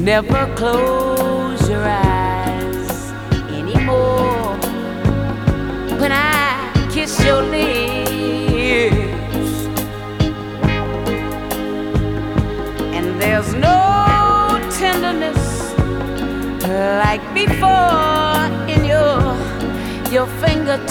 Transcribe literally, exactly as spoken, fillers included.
never close your eyes anymore. When I kiss your lips, and there's no tenderness like before in your your fingertips.